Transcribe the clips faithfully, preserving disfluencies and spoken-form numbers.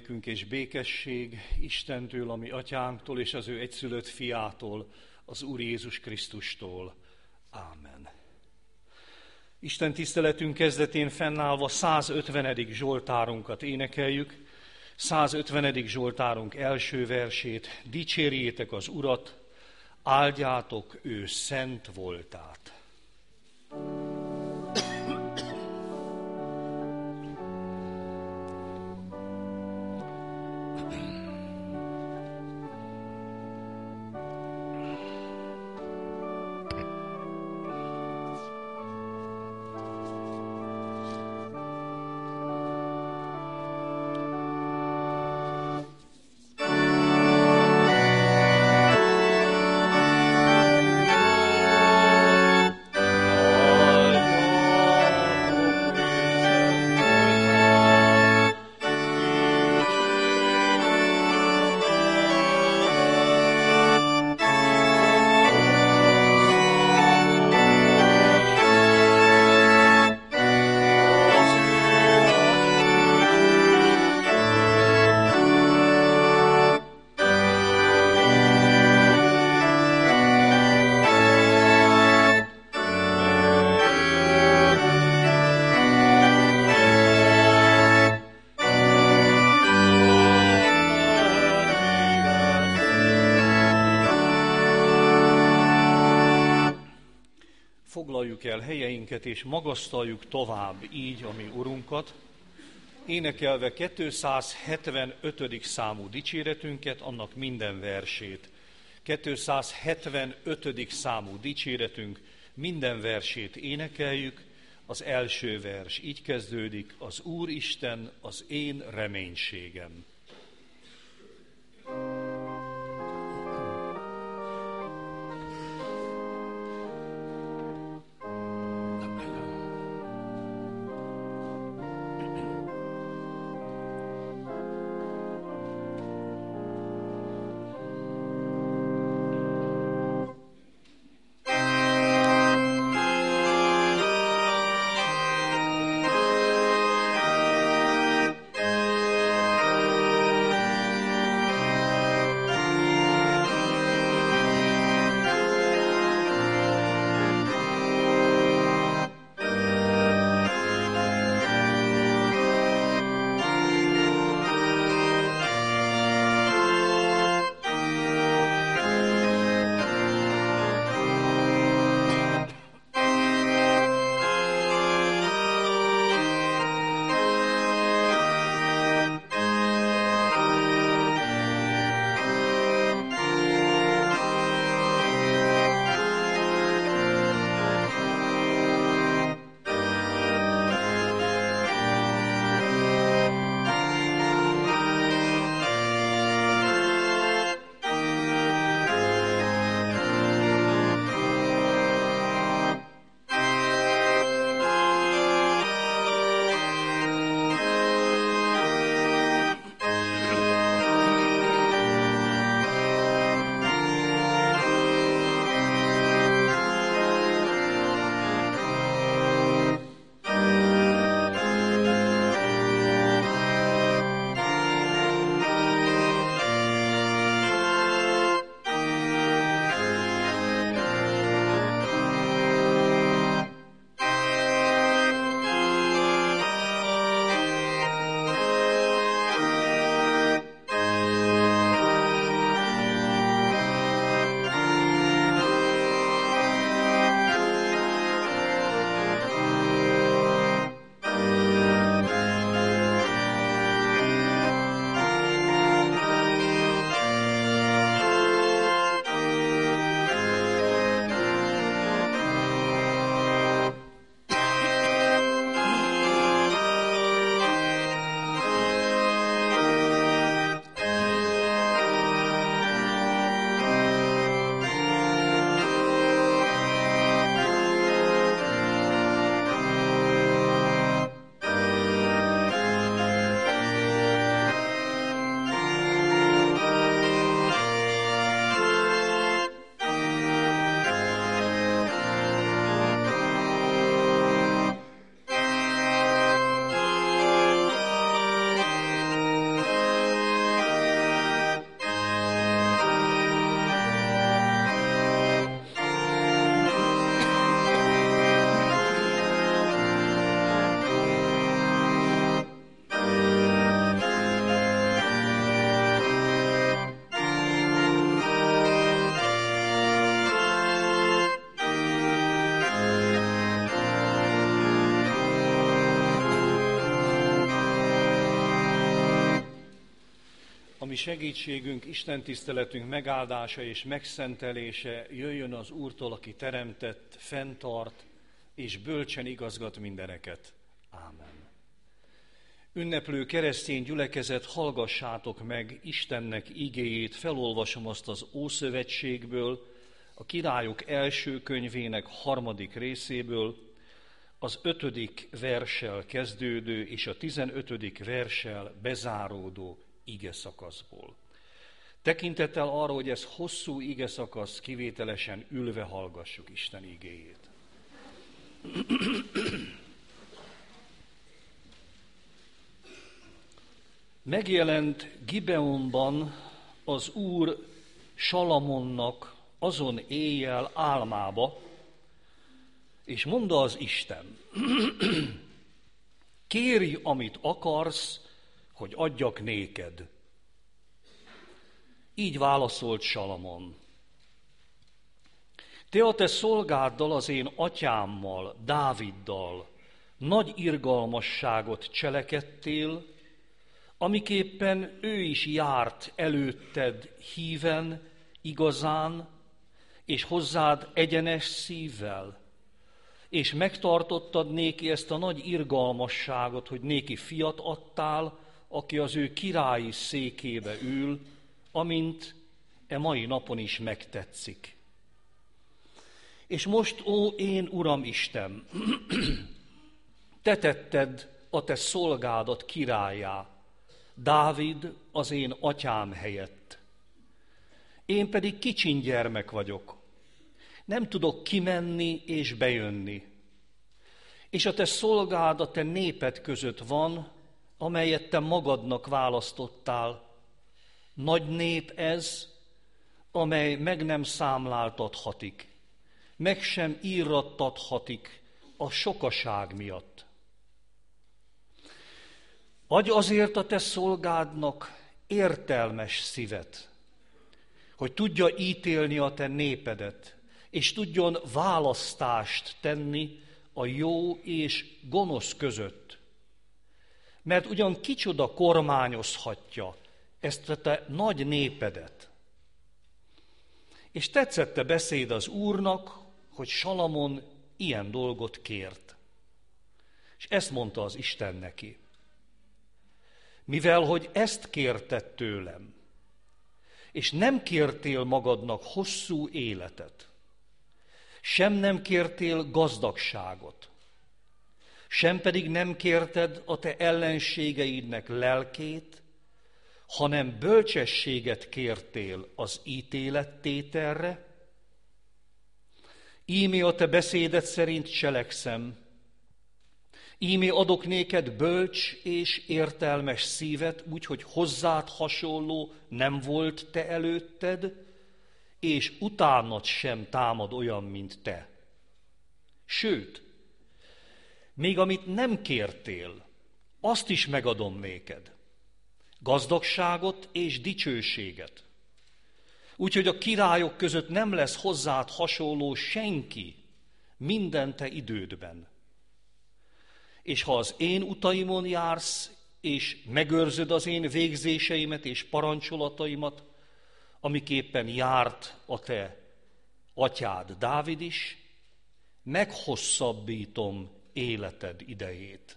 nékünk és békesség Istentől, ami atyánktól és az ő egyszülött fiától, az Úr Jézus Krisztustól. Ámen. Isten tiszteletünk kezdetén fennállva százötvenedik zsoltárunkat énekeljük. százötvenedik zsoltárunk első versét: dicsérjétek az Urat, áldjátok ő szent voltát. Foglaljuk el helyeinket, és magasztaljuk tovább így a mi Urunkat, énekelve kétszázhetvenötödik számú dicséretünket, annak minden versét. kétszázhetvenötödik számú dicséretünk minden versét énekeljük. Az első vers így kezdődik: az Úristen az én reménységem. Thank you. ami segítségünk, Isten tiszteletünk megáldása és megszentelése jöjjön az Úrtól, aki teremtett, fenntart és bölcsen igazgat mindeneket. Ámen. Ünneplő keresztény gyülekezet, hallgassátok meg Istennek igéjét, felolvasom azt az Ószövetségből, a Királyok első könyvének harmadik részéből, az ötödik verssel kezdődő és a tizenötödik verssel bezáródó igeszakaszból. Tekintettel arra, hogy ez hosszú igeszakasz, kivételesen ülve hallgassuk Isten igéjét. Megjelent Gibeonban az Úr Salamonnak azon éjjel álmába, és mondta az Isten, kérj, amit akarsz, hogy adjak néked. Így válaszolt Salamon. Te a te szolgáddal, az én atyámmal, Dáviddal nagy irgalmasságot cselekedtél, amiképpen ő is járt előtted híven, igazán, és hozzád egyenes szívvel, és megtartottad néki ezt a nagy irgalmasságot, hogy néki fiat adtál, aki az ő királyi székébe ül, amint e mai napon is megtetszik. És most, ó, én Uram Isten, te tetted a te szolgádat királyá, Dávid az én atyám helyett. Én pedig kicsin gyermek vagyok, nem tudok kimenni és bejönni. És a te szolgád a te néped között van, amelyet te magadnak választottál. Nagy nép ez, amely meg nem számláltathatik, meg sem írrattathatik a sokaság miatt. Adj azért a te szolgádnak értelmes szívet, hogy tudja ítélni a te népedet, és tudjon választást tenni a jó és gonosz között. Mert ugyan kicsoda kormányozhatja ezt a te nagy népedet. És tetszett a beszéd az Úrnak, hogy Salamon ilyen dolgot kért. És ezt mondta az Isten neki. Mivel, hogy ezt kérted tőlem, és nem kértél magadnak hosszú életet, sem nem kértél gazdagságot, sem pedig nem kérted a te ellenségeidnek lelkét, hanem bölcsességet kértél az ítélettételre, íme a te beszédet szerint cselekszem, íme adok néked bölcs és értelmes szívet, úgyhogy hozzád hasonló nem volt te előtted, és utánad sem támad olyan, mint te. Sőt, még amit nem kértél, azt is megadom néked. Gazdagságot és dicsőséget. Úgyhogy a királyok között nem lesz hozzád hasonló senki minden te idődben. És ha az én utaimon jársz, és megőrzöd az én végzéseimet és parancsolataimat, amiképpen járt a te atyád Dávid is, meghosszabbítom életed idejét.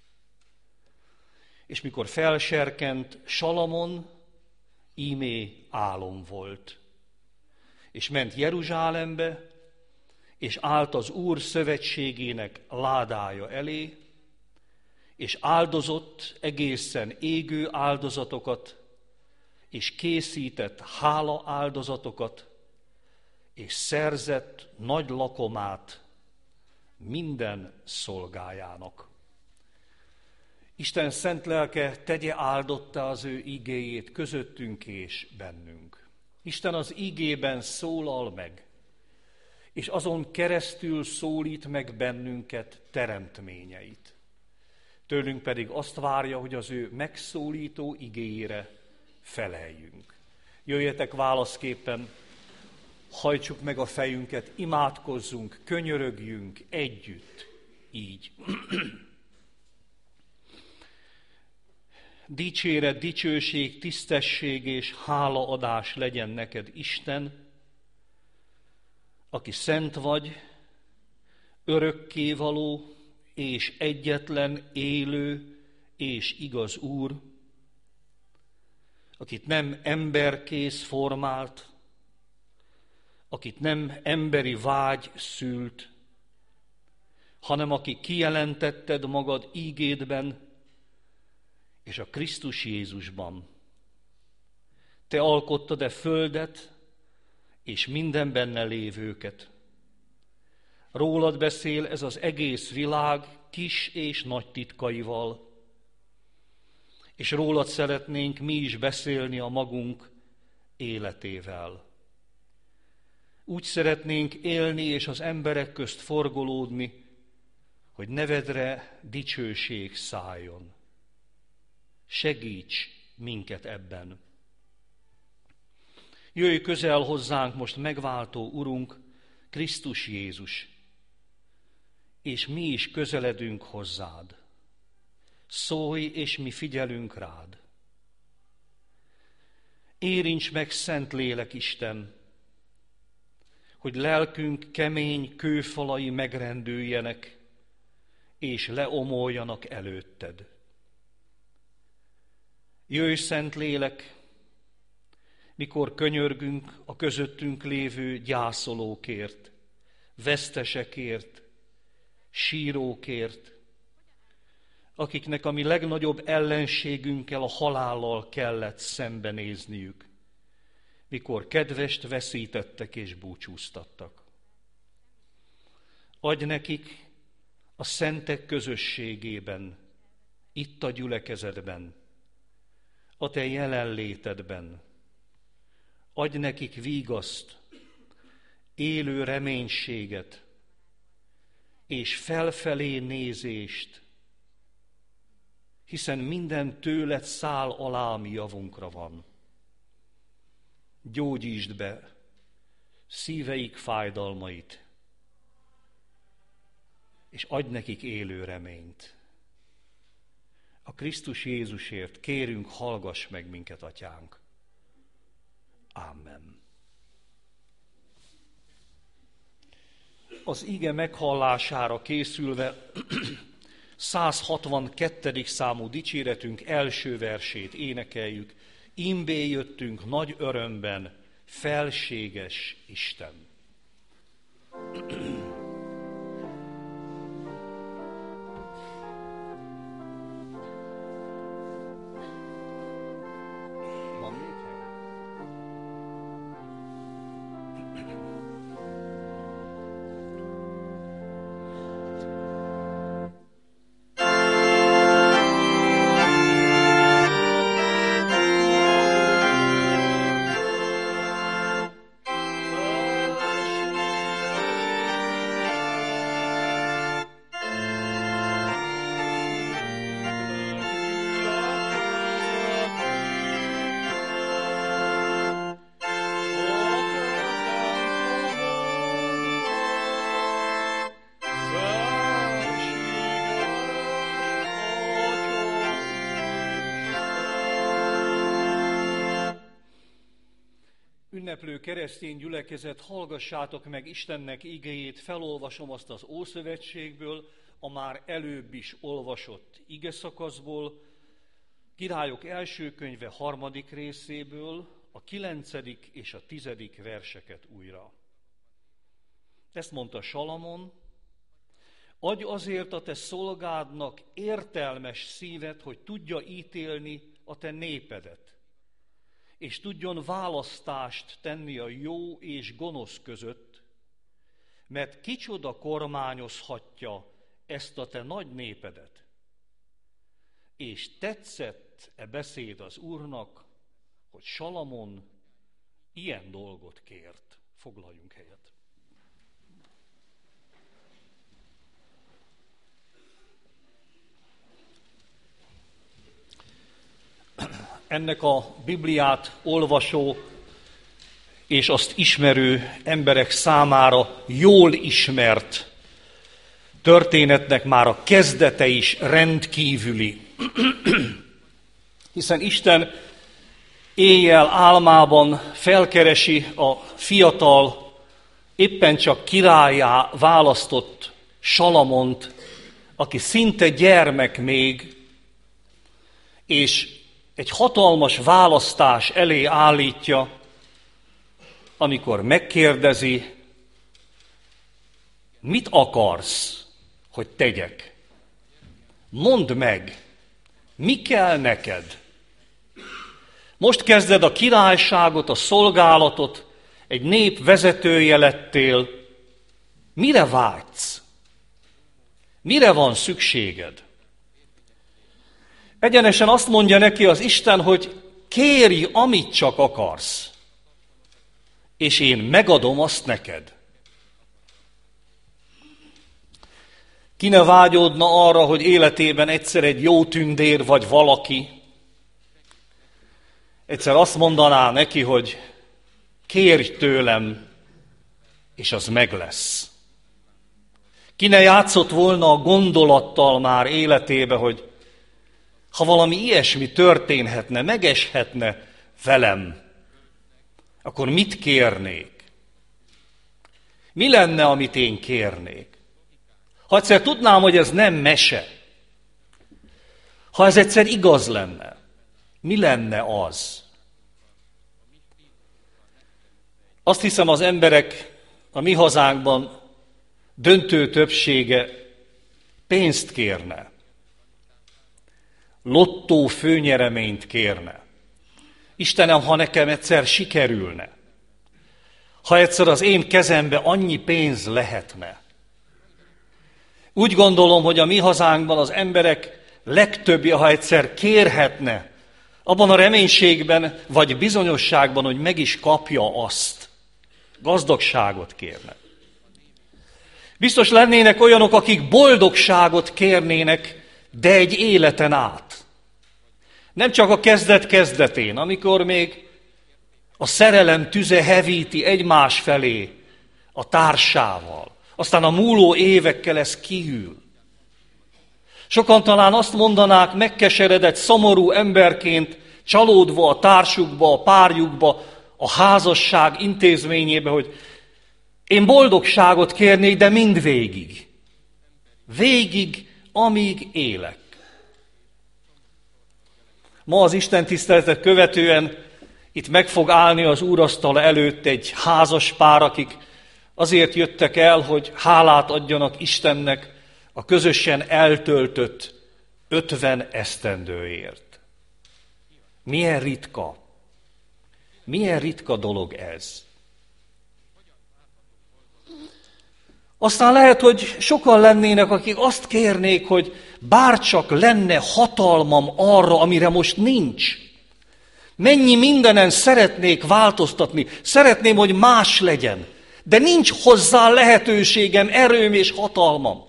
És mikor felserkent Salamon, ímé álom volt. És ment Jeruzsálembe, és állt az Úr szövetségének ládája elé, és áldozott egészen égő áldozatokat, és készített hála áldozatokat, és szerzett nagy lakomát minden szolgájának. Isten szent lelke tegye áldottá az ő igéjét közöttünk és bennünk. Isten az igében szólal meg, és azon keresztül szólít meg bennünket teremtményeit. Tőlünk pedig azt várja, hogy az ő megszólító igéjére feleljünk. Jöjjetek válaszképpen, hajtsuk meg a fejünket, imádkozzunk, könyörögjünk együtt, így. dicséret, dicsőség, tisztesség és hálaadás legyen neked, Isten, aki szent vagy, örökkévaló és egyetlen élő és igaz Úr, akit nem emberkész formált, akit nem emberi vágy szült, hanem aki kijelentetted magad ígédben és a Krisztus Jézusban. Te alkottad-e földet és minden benne lévőket. Rólad beszél ez az egész világ kis és nagy titkaival, és rólad szeretnénk mi is beszélni a magunk életével. Úgy szeretnénk élni és az emberek közt forgolódni, hogy nevedre dicsőség szálljon. Segíts minket ebben. Jöjj közel hozzánk most megváltó Urunk, Krisztus Jézus, és mi is közeledünk hozzád. Szólj, és mi figyelünk rád. Érints meg, Szent Lélek Isten, hogy lelkünk kemény kőfalai megrendüljenek, és leomoljanak előtted. Jöjj, Szent Lélek, mikor könyörgünk a közöttünk lévő gyászolókért, vesztesekért, sírókért, akiknek a mi legnagyobb ellenségünkkel, a halállal kellett szembenézniük, mikor kedvest veszítettek és búcsúztattak. Adj nekik a szentek közösségében, itt a gyülekezetben, a te jelenlétedben. Adj nekik vígaszt, élő reménységet és felfelé nézést, hiszen minden tőled száll alá, mi javunkra van. Gyógyítsd be szíveik fájdalmait, és adj nekik élő reményt. A Krisztus Jézusért kérünk, hallgass meg minket, Atyánk. Amen. Az ige meghallására készülve száz hatvankettő számú dicséretünk első versét énekeljük. Imbé jöttünk nagy örömben, felséges Isten. Ünneplő keresztény gyülekezet, hallgassátok meg Istennek igéjét, felolvasom azt az Ószövetségből, a már előbb is olvasott igeszakaszból, Királyok első könyve harmadik részéből, a kilencedik és a tizedik verseket újra. Ezt mondta Salamon: adj azért a te szolgádnak értelmes szívet, hogy tudja ítélni a te népedet, és tudjon választást tenni a jó és gonosz között, mert kicsoda kormányozhatja ezt a te nagy népedet. És tetszett e beszéd az Úrnak, hogy Salamon ilyen dolgot kért. Foglaljunk helyet. Ennek a Bibliát olvasó és azt ismerő emberek számára jól ismert történetnek már a kezdete is rendkívüli. Hiszen Isten éjjel álmában felkeresi a fiatal, éppen csak királlyá választott Salamont, aki szinte gyermek még, és egy hatalmas választás elé állítja, amikor megkérdezi, mit akarsz, hogy tegyek? Mondd meg, mi kell neked? Most kezded a királyságot, a szolgálatot, egy nép vezetője lettél. Mire vágysz? Mire van szükséged? Egyenesen azt mondja neki az Isten, hogy kérj, amit csak akarsz, és én megadom azt neked. Ki ne vágyódna arra, hogy életében egyszer egy jó tündér vagy valaki egyszer azt mondaná neki, hogy kérj tőlem, és az meg lesz. Ki ne játszott volna a gondolattal már életébe, hogy ha valami ilyesmi történhetne, megeshetne velem, akkor mit kérnék? Mi lenne, amit én kérnék? Ha egyszer tudnám, hogy ez nem mese, ha ez egyszer igaz lenne, mi lenne az? Azt hiszem, az emberek a mi hazánkban döntő többsége pénzt kérne, lottó főnyereményt kérne. Istenem, ha nekem egyszer sikerülne, ha egyszer az én kezembe annyi pénz lehetne. Úgy gondolom, hogy a mi hazánkban az emberek legtöbbje, ha egyszer kérhetne, abban a reménységben vagy bizonyosságban, hogy meg is kapja azt, gazdagságot kérne. Biztos lennének olyanok, akik boldogságot kérnének, de egy életen át. Nem csak a kezdet-kezdetén, amikor még a szerelem tüze hevíti egymás felé a társával, aztán a múló évekkel ez kihűl. Sokan talán azt mondanák megkeseredett, szomorú emberként, csalódva a társukba, a párjukba, a házasság intézményébe, hogy én boldogságot kérnék, de mindvégig. Végig, amíg élek. Ma az Isten tiszteletet követően itt meg fog állni az úrasztala előtt egy házas pár, akik azért jöttek el, hogy hálát adjanak Istennek a közösen eltöltött ötven esztendőért. Milyen ritka, milyen ritka dolog ez. Aztán lehet, hogy sokan lennének, akik azt kérnék, hogy bárcsak lenne hatalmam arra, amire most nincs. Mennyi mindenen szeretnék változtatni, szeretném, hogy más legyen, de nincs hozzá lehetőségem, erőm és hatalmam.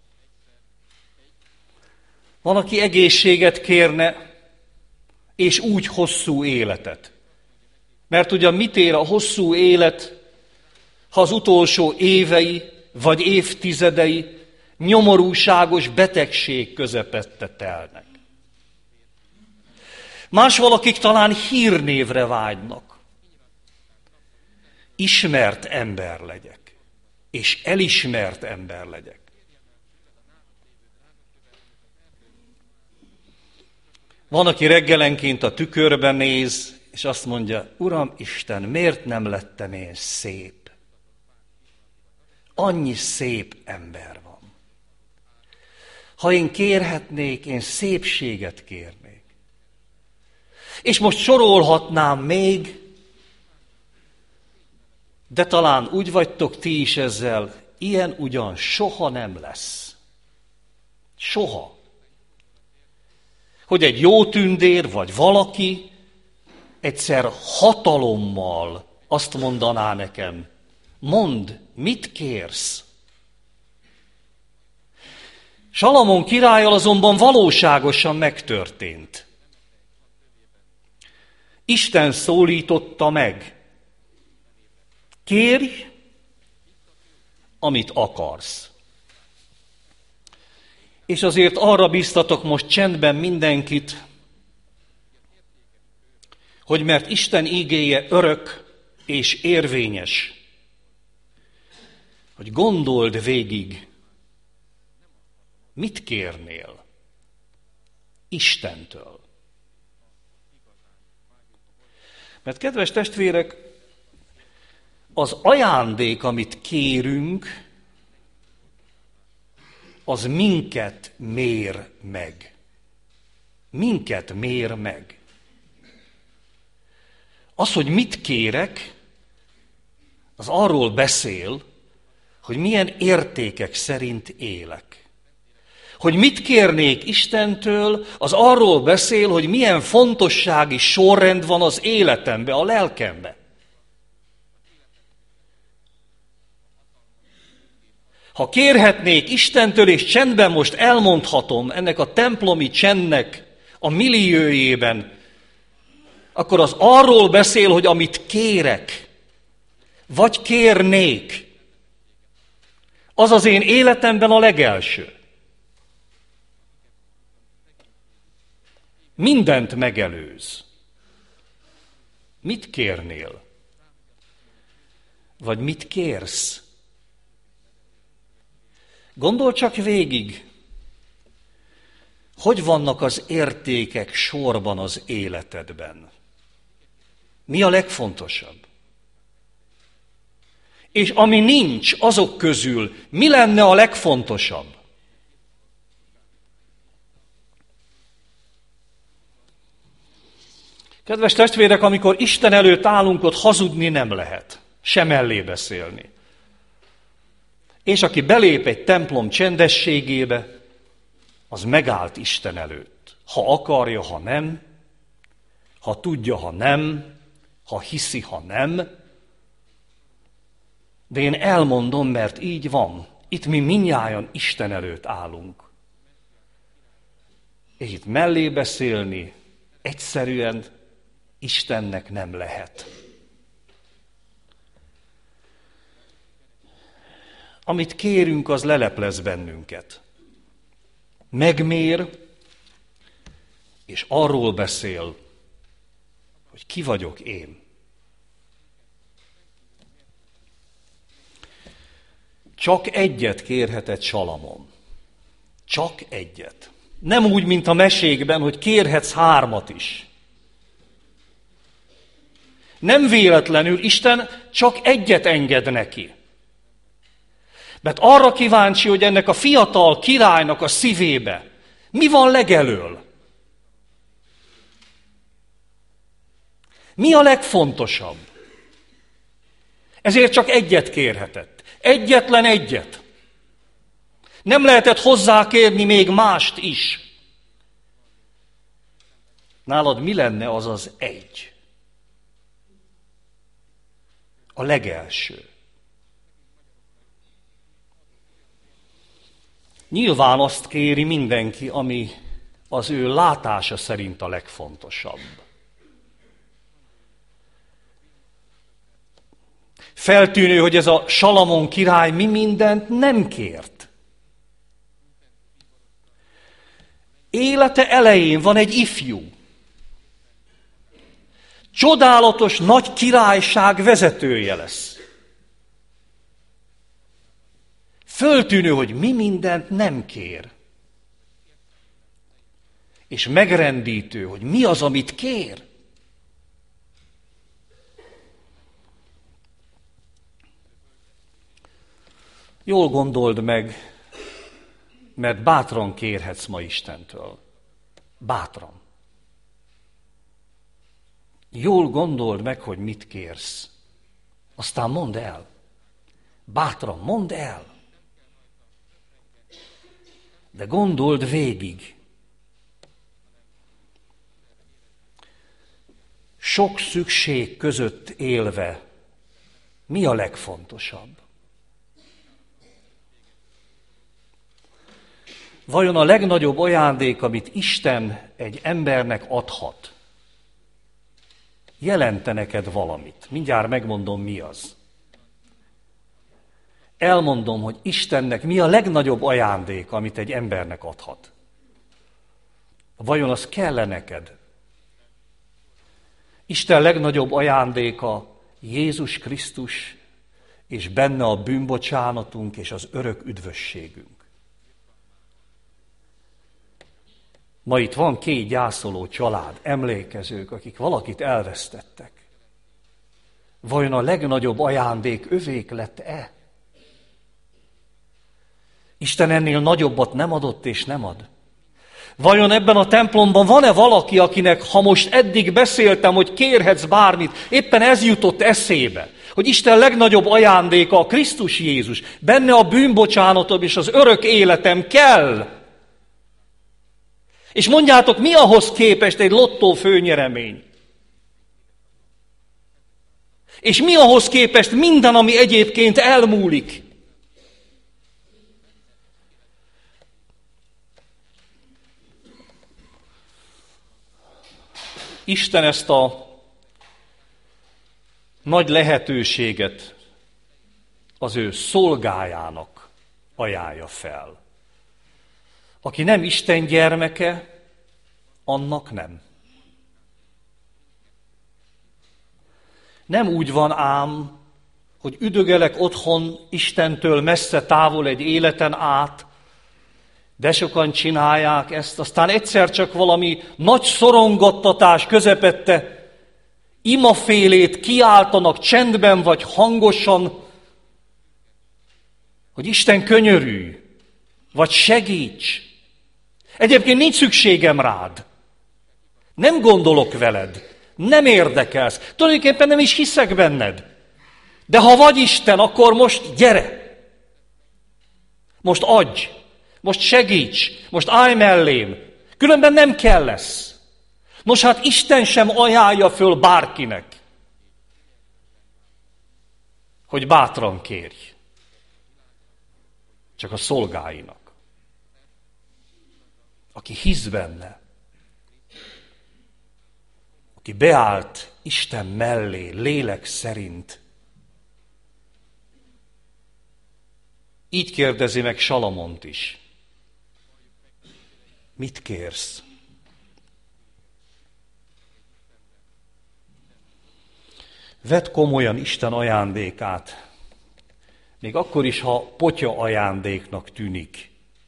Van, aki egészséget kérne, és úgy hosszú életet. Mert ugye mit ér a hosszú élet, ha az utolsó évei vagy évtizedei nyomorúságos betegség közepette telnek. Más valakik talán hírnévre vágynak. Ismert ember legyek, és elismert ember legyek. Van, aki reggelenként a tükörben néz, és azt mondja, Uram Isten, miért nem lettem én szép? Annyi szép ember van. Ha én kérhetnék, én szépséget kérnék. És most sorolhatnám még, de talán úgy vagytok ti is ezzel, ilyen ugyan soha nem lesz. Soha. Hogy egy jó tündér, vagy valaki egyszer hatalommal azt mondaná nekem, mondd, mit kérsz? Salamon királlyal azonban valóságosan megtörtént. Isten szólította meg. Kérj, amit akarsz. És azért arra biztatok most csendben mindenkit, hogy mert Isten ígéje örök és érvényes, hogy gondold végig, mit kérnél Istentől. Mert kedves testvérek, az ajándék, amit kérünk, az minket mér meg. Minket mér meg. Az, hogy mit kérek, az arról beszél, hogy milyen értékek szerint élek. Hogy mit kérnék Istentől, az arról beszél, hogy milyen fontossági sorrend van az életembe, a lelkembe. Ha kérhetnék Istentől, és csendben most elmondhatom ennek a templomi csendnek a milliójében, akkor az arról beszél, hogy amit kérek, vagy kérnék, az az én életemben a legelső. Mindent megelőz. Mit kérnél? Vagy mit kérsz? Gondolj csak végig, hogy vannak az értékek sorban az életedben. Mi a legfontosabb? És ami nincs, azok közül mi lenne a legfontosabb? Kedves testvérek, amikor Isten előtt állunk, ott hazudni nem lehet, se mellé beszélni. És aki belép egy templom csendességébe, az megállt Isten előtt. Ha akarja, ha nem, ha tudja, ha nem, ha hiszi, ha nem. De én elmondom, mert így van. Itt mi mindnyájan Isten előtt állunk. És itt mellé beszélni egyszerűen Istennek nem lehet. Amit kérünk, az leleplez bennünket. Megmér, és arról beszél, hogy ki vagyok én. Csak egyet kérhetett Salamon. Csak egyet. Nem úgy, mint a mesékben, hogy kérhetsz hármat is. Nem véletlenül Isten csak egyet enged neki. Mert arra kíváncsi, hogy ennek a fiatal királynak a szívébe mi van legelől? Mi a legfontosabb? Ezért csak egyet kérhetett. Egyetlen egyet. Nem lehetett hozzá kérni még mást is. Nálad mi lenne az az egy? A legelső. Nyilván azt kéri mindenki, ami az ő látása szerint a legfontosabb. Feltűnő, hogy ez a Salamon király mi mindent nem kért. Élete elején van egy ifjú. Csodálatos nagy királyság vezetője lesz. Föltűnő, hogy mi mindent nem kér. És megrendítő, hogy mi az, amit kér. Jól gondold meg, mert bátran kérhetsz ma Istentől. Bátran. Jól gondold meg, hogy mit kérsz. Aztán mondd el. Bátran mondd el. De gondold végig. Sok szükség között élve mi a legfontosabb? Vajon a legnagyobb ajándék, amit Isten egy embernek adhat, jelente neked valamit? Mindjárt megmondom, mi az. Elmondom, hogy Istennek mi a legnagyobb ajándék, amit egy embernek adhat. Vajon az kell neked? Isten legnagyobb ajándéka Jézus Krisztus, és benne a bűnbocsánatunk és az örök üdvösségünk. Ma itt van két gyászoló család, emlékezők, akik valakit elvesztettek. Vajon a legnagyobb ajándék övék lett-e? Isten ennél nagyobbat nem adott és nem ad. Vajon ebben a templomban van-e valaki, akinek, ha most eddig beszéltem, hogy kérhetsz bármit, éppen ez jutott eszébe, hogy Isten legnagyobb ajándéka a Krisztus Jézus, benne a bűnbocsánatom és az örök életem kell. És mondjátok, mi ahhoz képest egy lottó főnyeremény? És mi ahhoz képest minden, ami egyébként elmúlik? Isten ezt a nagy lehetőséget az ő szolgájának ajánlja fel. Aki nem Isten gyermeke, annak nem. Nem úgy van ám, hogy üdögelek otthon Istentől messze távol egy életen át, de sokan csinálják ezt, aztán egyszer csak valami nagy szorongattatás közepette imafélét kiáltanak csendben vagy hangosan, hogy Isten könyörülj, vagy segíts. Egyébként nincs szükségem rád. Nem gondolok veled. Nem érdekelsz. Tulajdonképpen nem is hiszek benned. De ha vagy Isten, akkor most gyere. Most adj. Most segíts. Most állj mellém. Különben nem kell lesz. Nos hát Isten sem ajánlja föl bárkinek, hogy bátran kérj. Csak a szolgáinak. Aki hisz benne. Aki beállt Isten mellé, lélek szerint. Így kérdezi meg Salamont is. Mit kérsz? Vedd komolyan Isten ajándékát, még akkor is, ha potya ajándéknak tűnik.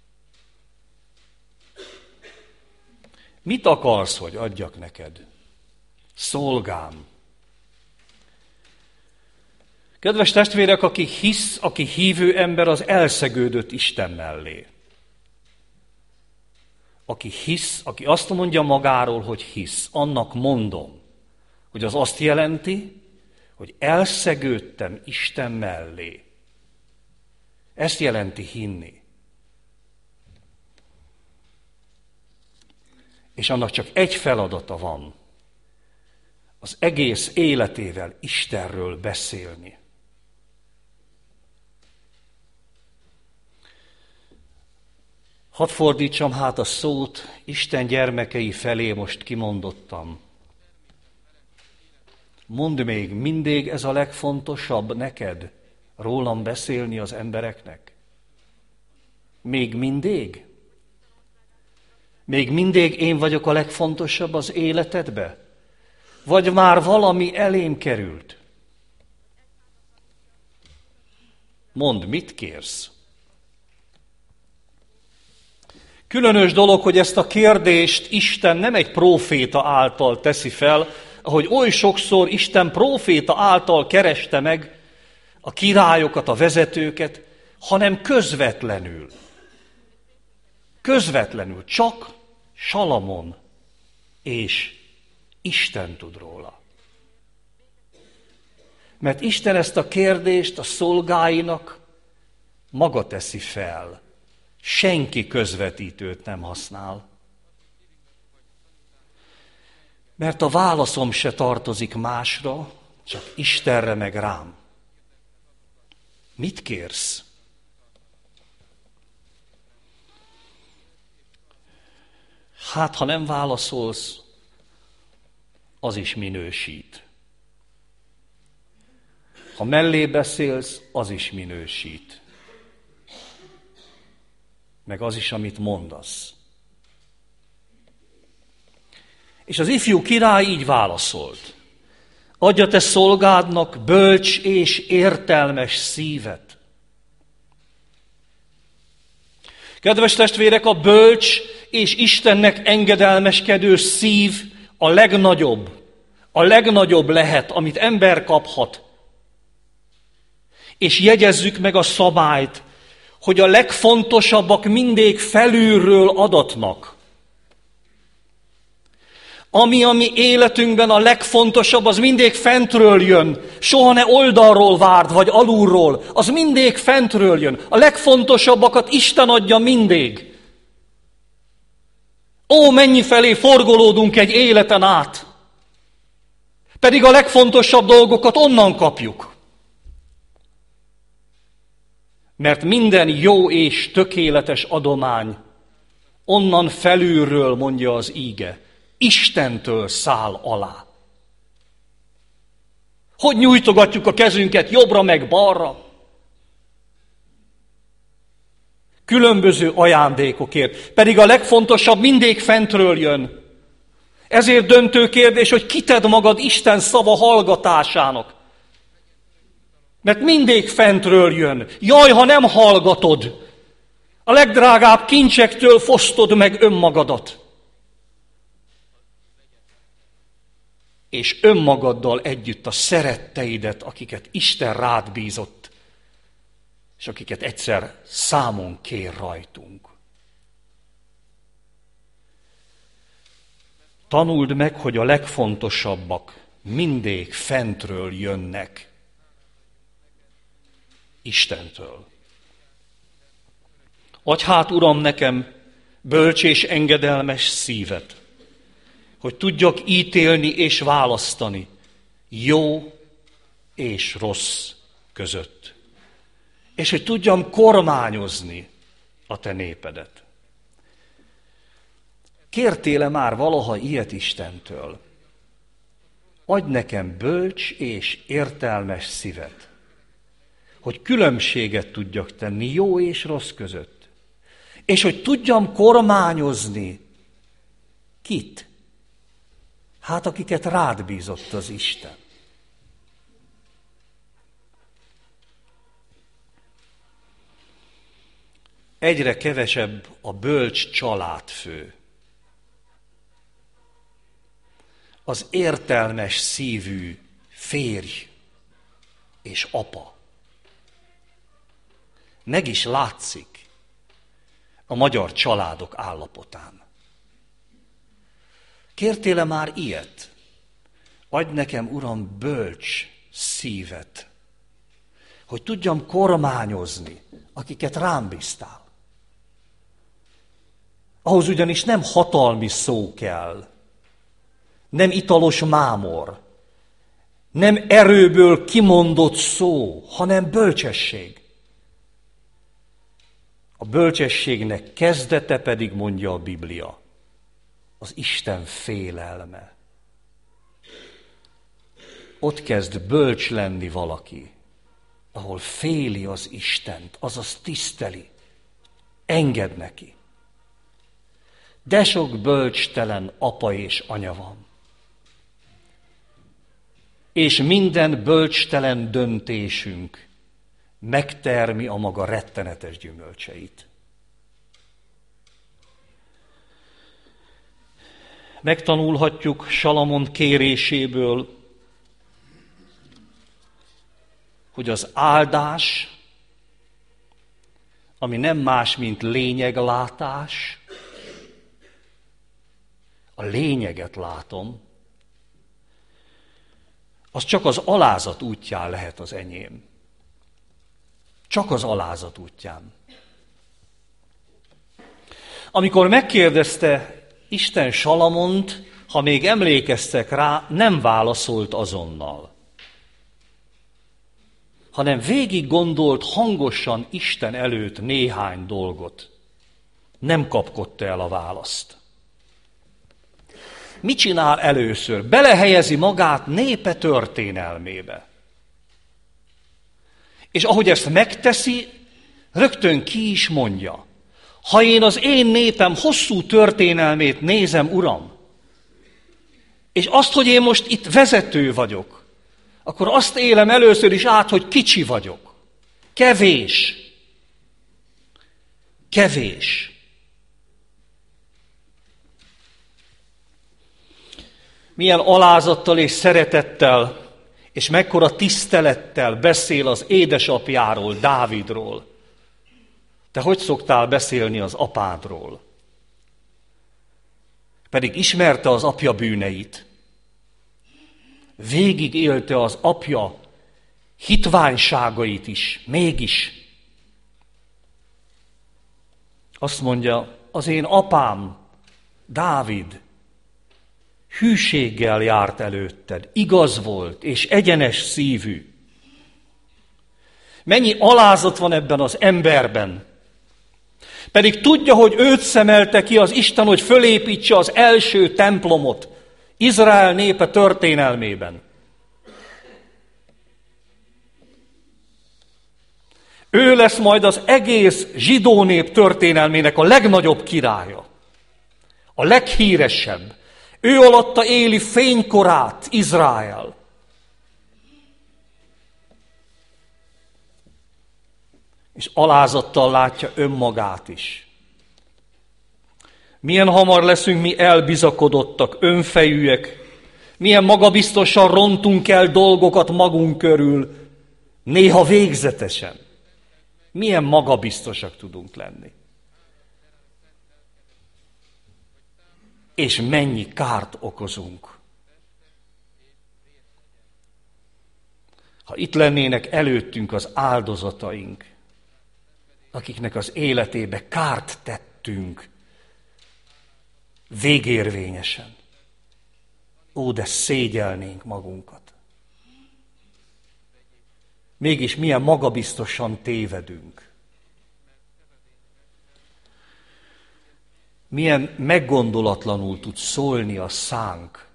Mit akarsz, hogy adjak neked? Szolgám. Kedves testvérek, aki hisz, aki hívő ember, az elszegődött Isten mellé. Aki hisz, aki azt mondja magáról, hogy hisz, annak mondom, hogy az azt jelenti, hogy elszegődtem Isten mellé. Ezt jelenti hinni. És annak csak egy feladata van, az egész életével Istenről beszélni. Hadd fordítsam hát a szót Isten gyermekei felé, most kimondottam. Mondd még, mindig ez a legfontosabb neked, rólam beszélni az embereknek? Még mindig? Még mindig én vagyok a legfontosabb az életedbe? Vagy már valami elém került? Mondd, mit kérsz? Különös dolog, hogy ezt a kérdést Isten nem egy próféta által teszi fel, ahogy oly sokszor Isten próféta által kereste meg a királyokat, a vezetőket, hanem közvetlenül. Közvetlenül, csak Salamon és Isten tud róla. Mert Isten ezt a kérdést a szolgáinak maga teszi fel. Senki közvetítőt nem használ. Mert a válaszom se tartozik másra, csak Istenre meg rám. Mit kérsz? Hát, ha nem válaszolsz, az is minősít. Ha mellé beszélsz, az is minősít. Meg az is, amit mondasz. És az ifjú király így válaszolt. Adja te szolgádnak bölcs és értelmes szívet. Kedves testvérek, a bölcs és Istennek engedelmeskedő szív a legnagyobb, a legnagyobb lehet, amit ember kaphat. És jegyezzük meg a szabályt, hogy a legfontosabbak mindig felülről adatnak. Ami a mi életünkben a legfontosabb, az mindig fentről jön. Soha ne oldalról várd, vagy alulról. Az mindig fentről jön. A legfontosabbakat Isten adja mindig. Ó, mennyi felé forgolódunk egy életen át. Pedig a legfontosabb dolgokat onnan kapjuk. Mert minden jó és tökéletes adomány onnan felülről, mondja az íge, Istentől száll alá. Hogy nyújtogatjuk a kezünket jobbra meg balra? Különböző ajándékokért, pedig a legfontosabb mindig fentről jön. Ezért döntő kérdés, hogy kited magad Isten szava hallgatásának. Mert mindig fentről jön. Jaj, ha nem hallgatod. A legdrágább kincsektől fosztod meg önmagadat. És önmagaddal együtt a szeretteidet, akiket Isten rád bízott, és akiket egyszer számon kér rajtunk. Tanuld meg, hogy a legfontosabbak mindig fentről jönnek. Istentől. Adj hát, Uram, nekem bölcs és engedelmes szívet, hogy tudjak ítélni és választani jó és rossz között. És hogy tudjam kormányozni a te népedet. Kértél-e már valaha ilyet Istentől? Adj nekem bölcs és értelmes szívet, hogy különbséget tudjak tenni jó és rossz között. És hogy tudjam kormányozni kit? Hát akiket rád bízott az Isten. Egyre kevesebb a bölcs családfő. Az értelmes szívű férj és apa. Meg is látszik a magyar családok állapotán. Kértél-e már ilyet? Adj nekem, Uram, bölcs szívet, hogy tudjam kormányozni, akiket rám bíztál. Ahhoz ugyanis nem hatalmi szó kell, nem italos mámor, nem erőből kimondott szó, hanem bölcsesség. A bölcsességnek kezdete pedig, mondja a Biblia, az Isten félelme. Ott kezd bölcs lenni valaki, ahol féli az Istent, azaz tiszteli, enged neki. De sok bölcstelen apa és anya van. És minden bölcstelen döntésünk megtermi a maga rettenetes gyümölcseit. Megtanulhatjuk Salamon kéréséből, hogy az áldás, ami nem más, mint lényeglátás, a lényeget látom, az csak az alázat útján lehet az enyém. Csak az alázat útján. Amikor megkérdezte Isten Salamont, ha még emlékeztek rá, nem válaszolt azonnal, hanem végig gondolt hangosan Isten előtt néhány dolgot. Nem kapkodta el a választ. Mit csinál először? Belehelyezi magát népe történelmébe. És ahogy ezt megteszi, rögtön ki is mondja, ha én az én népem hosszú történelmét nézem, Uram, és azt, hogy én most itt vezető vagyok, akkor azt élem először is át, hogy kicsi vagyok. Kevés. Kevés. Milyen alázattal és szeretettel, és mekkora tisztelettel beszél az édesapjáról, Dávidról. Te hogy szoktál beszélni az apádról? Pedig ismerte az apja bűneit. Végig élte az apja hitványságait is, mégis. Azt mondja, az én apám, Dávid, hűséggel járt előtted, igaz volt és egyenes szívű. Mennyi alázat van ebben az emberben. Pedig tudja, hogy őt szemelte ki az Isten, hogy fölépítse az első templomot Izrael népe történelmében. Ő lesz majd az egész zsidó nép történelmének a legnagyobb királya, a leghíresebb. Ő alatta éli fénykorát Izrael. És alázattal látja önmagát is. Milyen hamar leszünk mi elbizakodottak, önfejűek, milyen magabiztosan rontunk el dolgokat magunk körül, néha végzetesen. Milyen magabiztosak tudunk lenni. És mennyi kárt okozunk. Ha itt lennének előttünk az áldozataink, akiknek az életébe kárt tettünk, végérvényesen, ó, de szégyelnénk magunkat. Mégis milyen magabiztosan tévedünk. Milyen meggondolatlanul tud szólni a szánk.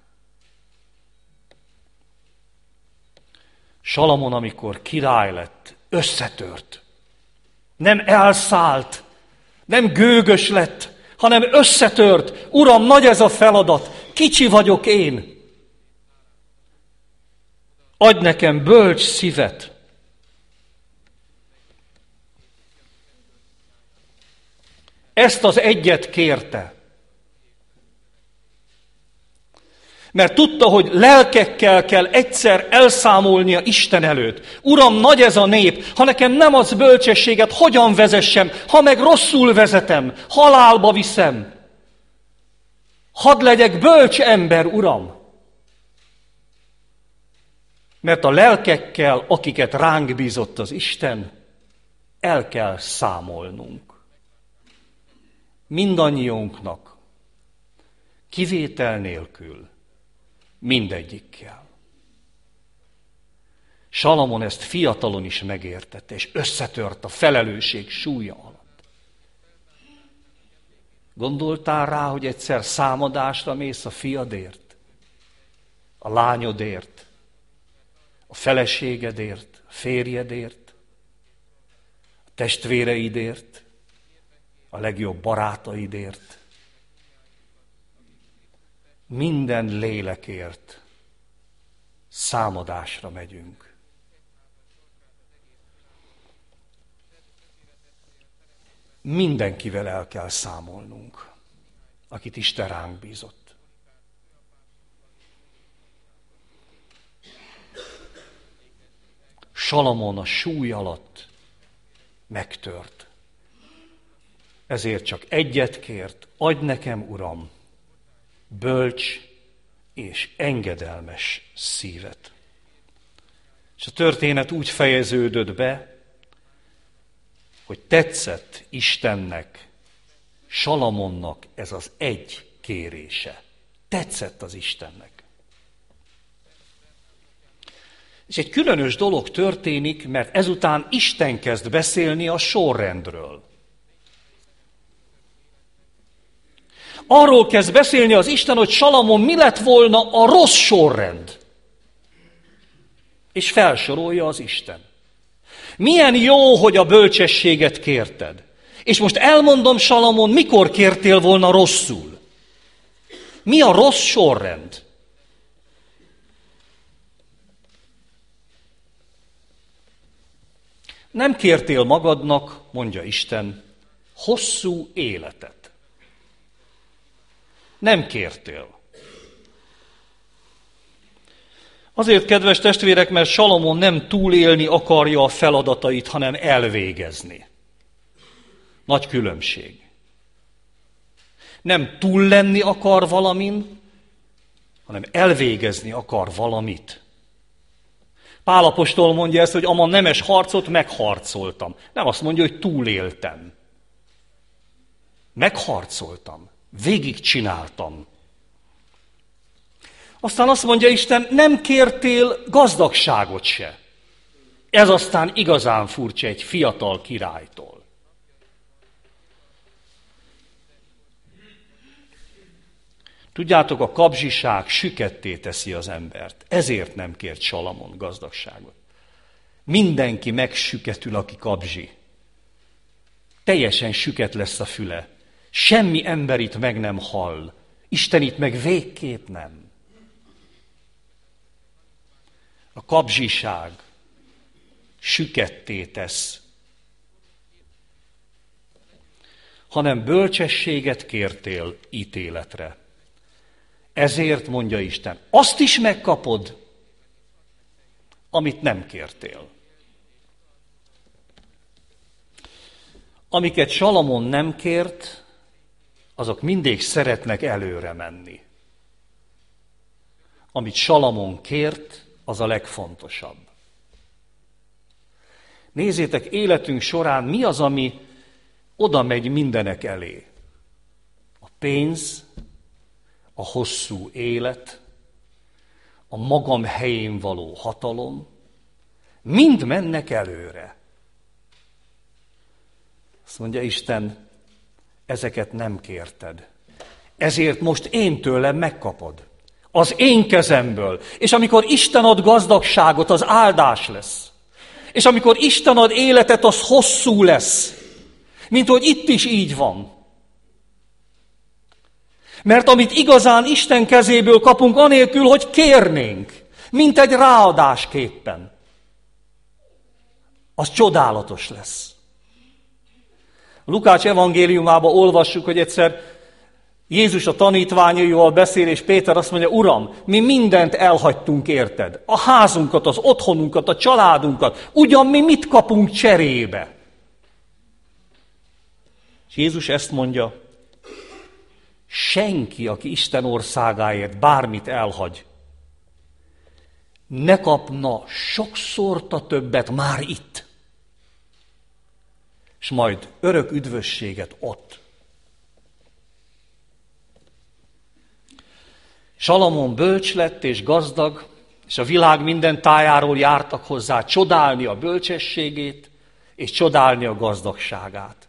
Salamon, amikor király lett, összetört. Nem elszállt, nem gőgös lett, hanem összetört. Uram, nagy ez a feladat, kicsi vagyok én. Adj nekem bölcs szívet. Ezt az egyet kérte. Mert tudta, hogy lelkekkel kell egyszer elszámolnia Isten előtt. Uram, nagy ez a nép, ha nekem nem adsz bölcsességet, hogyan vezessem? Ha meg rosszul vezetem, halálba viszem. Hadd legyek bölcs ember, Uram. Mert a lelkekkel, akiket ránk bízott az Isten, el kell számolnunk. Mindannyiunknak, kivétel nélkül, mindegyikkel. Salamon ezt fiatalon is megértette, és összetört a felelősség súlya alatt. Gondoltál rá, hogy egyszer számadásra mész a fiadért, a lányodért, a feleségedért, a férjedért, a testvéreidért, a legjobb barátaidért, minden lélekért számadásra megyünk. Mindenkivel el kell számolnunk, akit Isten ránk bízott. Salamon a súly alatt megtört. Ezért csak egyet kért, adj nekem, Uram, bölcs és engedelmes szívet. És a történet úgy fejeződött be, hogy tetszett Istennek, Salamonnak ez az egy kérése. Tetszett az Istennek. És egy különös dolog történik, mert ezután Isten kezd beszélni a sorrendről. Arról kezd beszélni az Isten, hogy Salamon mi lett volna a rossz sorrend. És felsorolja az Isten. Milyen jó, hogy a bölcsességet kérted. És most elmondom, Salamon, mikor kértél volna rosszul. Mi a rossz sorrend? Nem kértél magadnak, mondja Isten, hosszú életet. Nem kértél. Azért, kedves testvérek, mert Salamon nem túlélni akarja a feladatait, hanem elvégezni. Nagy különbség. Nem túl lenni akar valamin, hanem elvégezni akar valamit. Pál apostol mondja ezt, hogy ama nemes harcot megharcoltam. Nem azt mondja, hogy túléltem. Megharcoltam. Végigcsináltam. Aztán azt mondja Isten, nem kértél gazdagságot se. Ez aztán igazán furcsa egy fiatal királytól. Tudjátok, a kapzsiság süketté teszi az embert. Ezért nem kért Salamon gazdagságot. Mindenki megsüketül, aki kapzsi. Teljesen süket lesz a füle. Semmi ember itt meg nem hall. Isten itt meg végképp nem. A kapzsiság süketté tesz. Hanem bölcsességet kértél ítéletre. Ezért mondja Isten, azt is megkapod, amit nem kértél. Amiket Salamon nem kért, azok mindig szeretnek előre menni. Amit Salamon kért, az a legfontosabb. Nézzétek, életünk során mi az, ami oda megy mindenek elé? A pénz, a hosszú élet, a magam helyén való hatalom, mind mennek előre. Azt mondja Isten, ezeket nem kérted. Ezért most én tőlem megkapod. Az én kezemből. És amikor Isten ad gazdagságot, az áldás lesz. És amikor Isten ad életet, az hosszú lesz. Mint hogy itt is így van. Mert amit igazán Isten kezéből kapunk, anélkül, hogy kérnénk, mint egy ráadásképpen, az csodálatos lesz. A Lukács evangéliumában olvassuk, hogy egyszer Jézus a tanítványaival beszél, és Péter azt mondja, Uram, mi mindent elhagytunk érted. A házunkat, az otthonunkat, a családunkat. Ugyan mi mit kapunk cserébe? És Jézus ezt mondja, senki, aki Isten országáért bármit elhagy, ne kapna sokszorta többet már itt. És majd örök üdvösséget ott. Salamon bölcs lett és gazdag, és a világ minden tájáról jártak hozzá csodálni a bölcsességét, és csodálni a gazdagságát.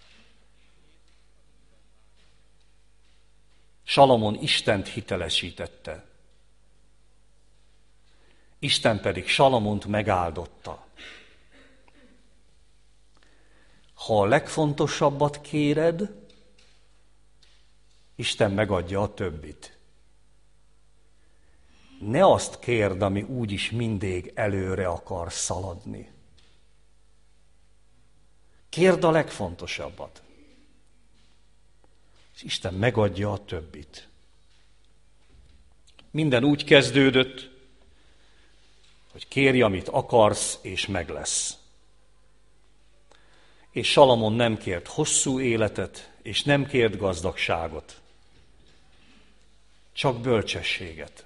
Salamon Istent hitelesítette. Isten pedig Salamont megáldotta. Ha a legfontosabbat kéred, Isten megadja a többit. Ne azt kérd, ami úgyis mindig előre akar szaladni. Kérd a legfontosabbat. És Isten megadja a többit. Minden úgy kezdődött, hogy kérj, amit akarsz, és meg lesz. És Salamon nem kért hosszú életet, és nem kért gazdagságot, csak bölcsességet.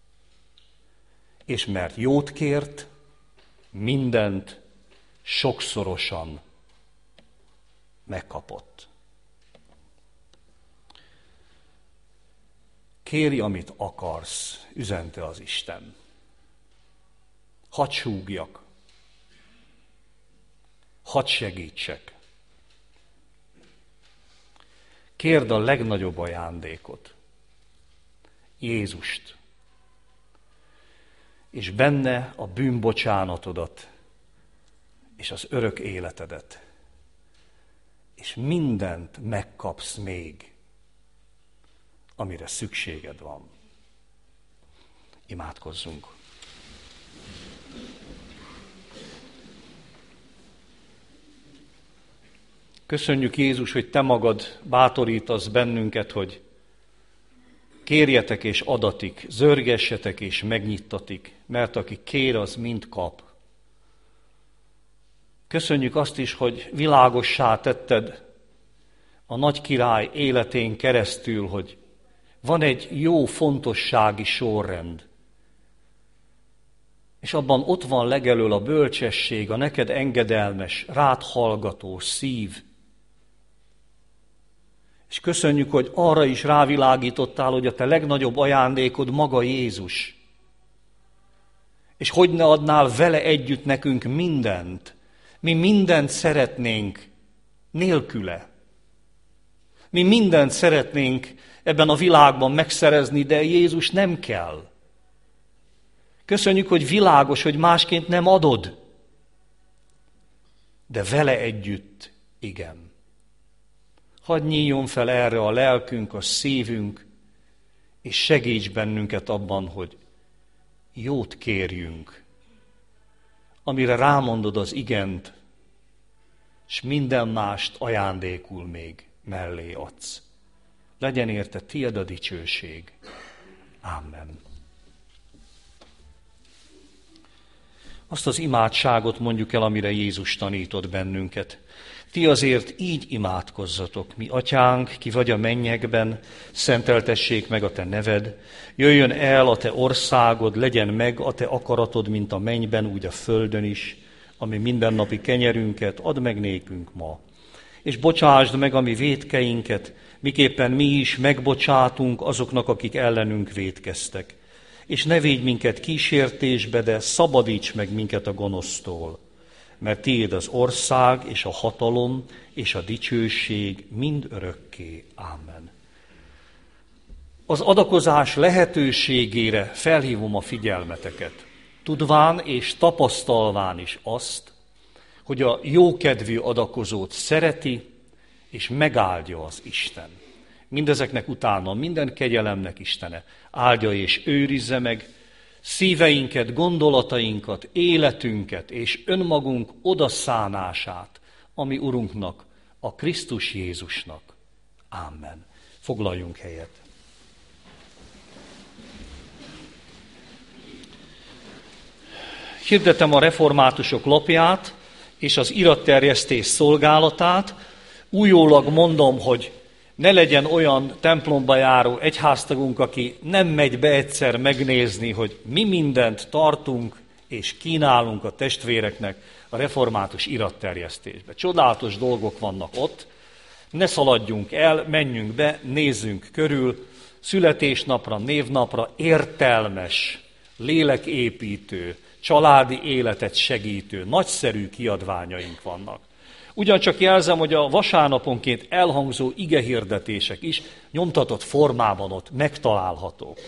És mert jót kért, mindent sokszorosan megkapott. Kérj, amit akarsz, üzente az Isten. Hadd súgjak, hadd segítsek. Kérd a legnagyobb ajándékot, Jézust, és benne a bűnbocsánatodat, és az örök életedet. És mindent megkapsz még, amire szükséged van. Imádkozzunk. Köszönjük, Jézus, hogy Te magad bátorítasz bennünket, hogy kérjetek és adatik, zörgessetek és megnyittatik, mert aki kér, az mind kap. Köszönjük azt is, hogy világossá tetted a nagy király életén keresztül, hogy van egy jó fontossági sorrend. És abban ott van legelől a bölcsesség, a neked engedelmes, rád hallgató szív. És köszönjük, hogy arra is rávilágítottál, hogy a te legnagyobb ajándékod maga Jézus. És hogy ne adnál vele együtt nekünk mindent. Mi mindent szeretnénk nélküle. Mi mindent szeretnénk ebben a világban megszerezni, de Jézus nem kell. Köszönjük, hogy világos, hogy másként nem adod. De vele együtt igen. Hadd nyíljon fel erre a lelkünk, a szívünk, és segíts bennünket abban, hogy jót kérjünk, amire rámondod az igent, és minden mást ajándékul még mellé adsz. Legyen érte tied a dicsőség. Amen. Azt az imádságot mondjuk el, amire Jézus tanított bennünket. Ti azért így imádkozzatok, mi atyánk, ki vagy a mennyekben, szenteltessék meg a te neved, jöjjön el a te országod, legyen meg a te akaratod, mint a mennyben, úgy a földön is, ami mindennapi kenyerünket add meg nékünk ma. És bocsásd meg a mi vétkeinket, miképpen mi is megbocsátunk azoknak, akik ellenünk vétkeztek. És ne védj minket kísértésbe, de szabadíts meg minket a gonosztól. Mert tiéd az ország, és a hatalom, és a dicsőség mind örökké. Ámen. Az adakozás lehetőségére felhívom a figyelmeteket, tudván és tapasztalván is azt, hogy a jókedvű adakozót szereti, és megáldja az Isten. Mindezeknek utána minden kegyelemnek Istene áldja és őrizze meg szíveinket, gondolatainkat, életünket és önmagunk odaszánását, ami Urunknak, a Krisztus Jézusnak. Amen. Foglaljunk helyet. Hirdetem a reformátusok lapját és az iratterjesztés szolgálatát. Újólag mondom, hogy ne legyen olyan templomba járó egyháztagunk, aki nem megy be egyszer megnézni, hogy mi mindent tartunk és kínálunk a testvéreknek a református iratterjesztésbe. Csodálatos dolgok vannak ott, ne szaladjunk el, menjünk be, nézzünk körül, születésnapra, névnapra értelmes, léleképítő, családi életet segítő, nagyszerű kiadványaink vannak. Ugyancsak jelzem, hogy a vasárnaponként elhangzó igehirdetések is nyomtatott formában ott megtalálhatók.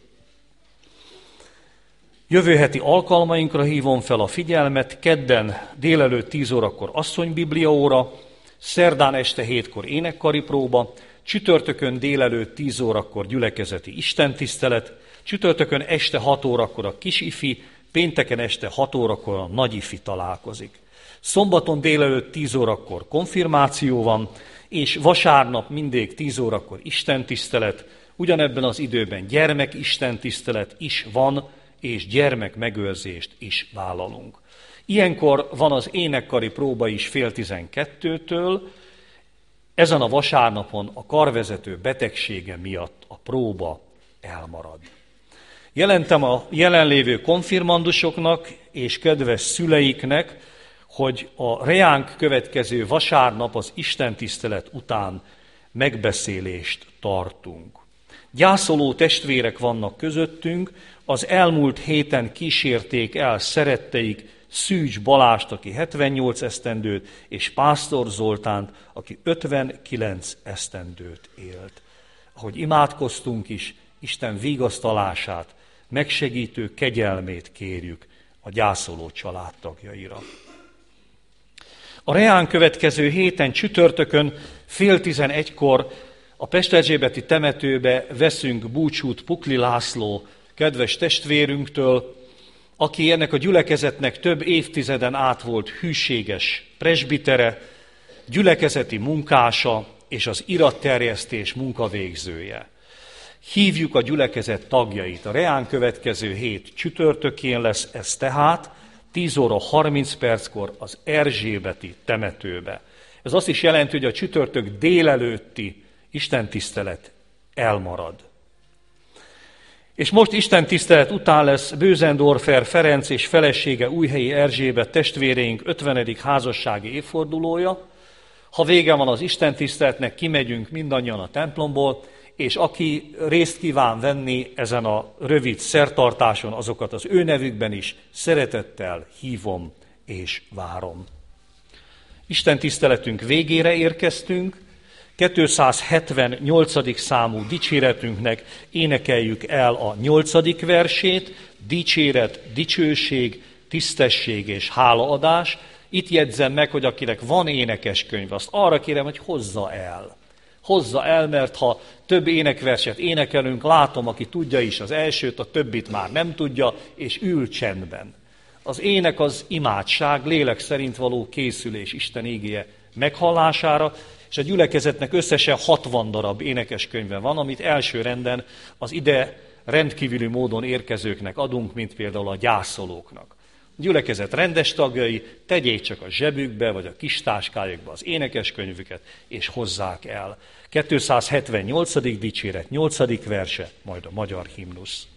Jövő heti alkalmainkra hívom fel a figyelmet, kedden délelőtt tíz órakor asszonybiblia óra, szerdán este hétkor énekkari próba, csütörtökön délelőtt tíz órakor gyülekezeti istentisztelet, csütörtökön este hat órakor a kisifi, pénteken este hat órakor a nagyifi találkozik. Szombaton délelőtt tíz órakor konfirmáció van, és vasárnap mindig tíz órakor istentisztelet, ugyanebben az időben gyermek istentisztelet is van, és gyermek megőrzést is vállalunk. Ilyenkor van az énekkari próba is fél tizenkettőtől, ezen a vasárnapon a karvezető betegsége miatt a próba elmarad. Jelentem a jelenlévő konfirmandusoknak és kedves szüleiknek, hogy a reánk következő vasárnap az istentisztelet után megbeszélést tartunk. Gyászoló testvérek vannak közöttünk, az elmúlt héten kísérték el szeretteik Szűcs Balást, aki hetvennyolc esztendőt, és Pásztor Zoltánt, aki ötvenkilenc esztendőt élt. Ahogy imádkoztunk is, Isten vigasztalását, megsegítő kegyelmét kérjük a gyászoló családtagjaira. A reán következő héten csütörtökön fél tizenegykor a Pesterzsébeti temetőbe veszünk búcsút Pukli László kedves testvérünktől, aki ennek a gyülekezetnek több évtizeden át volt hűséges presbitere, gyülekezeti munkása és az iratterjesztés munkavégzője. Hívjuk a gyülekezet tagjait. A reán következő hét csütörtökén lesz ez tehát, tíz óra harminc perckor az Erzsébeti temetőbe. Ez azt is jelenti, hogy a csütörtök délelőtti istentisztelet elmarad. És most istentisztelet után lesz Bösendorfer Ferenc és felesége Újhelyi Erzsébet testvéreink ötvenedik házassági évfordulója. Ha vége van az istentiszteletnek, kimegyünk mindannyian a templomból, és aki részt kíván venni ezen a rövid szertartáson, azokat az ő nevükben is szeretettel hívom és várom. Istentiszteletünk végére érkeztünk, kétszázhetvennyolcadik számú dicséretünknek énekeljük el a nyolcadik versét, dicséret, dicsőség, tisztesség és hálaadás. Itt jegyzem meg, hogy akinek van énekeskönyv, azt arra kérem, hogy hozza el. Hozza el, mert ha több énekverset énekelünk, látom, aki tudja is az elsőt, a többit már nem tudja, és ül csendben. Az ének az imádság, lélek szerint való készülés Isten ígéje meghallására, és a gyülekezetnek összesen hatvan darab énekeskönyve van, amit első renden az ide rendkívüli módon érkezőknek adunk, mint például a gyászolóknak. A gyülekezet rendes tagjai tegyék csak a zsebükbe, vagy a kis táskájukba az énekeskönyvüket, és hozzák el. kétszázhetvennyolcadik dicséret, nyolcadik verse, majd a magyar himnusz.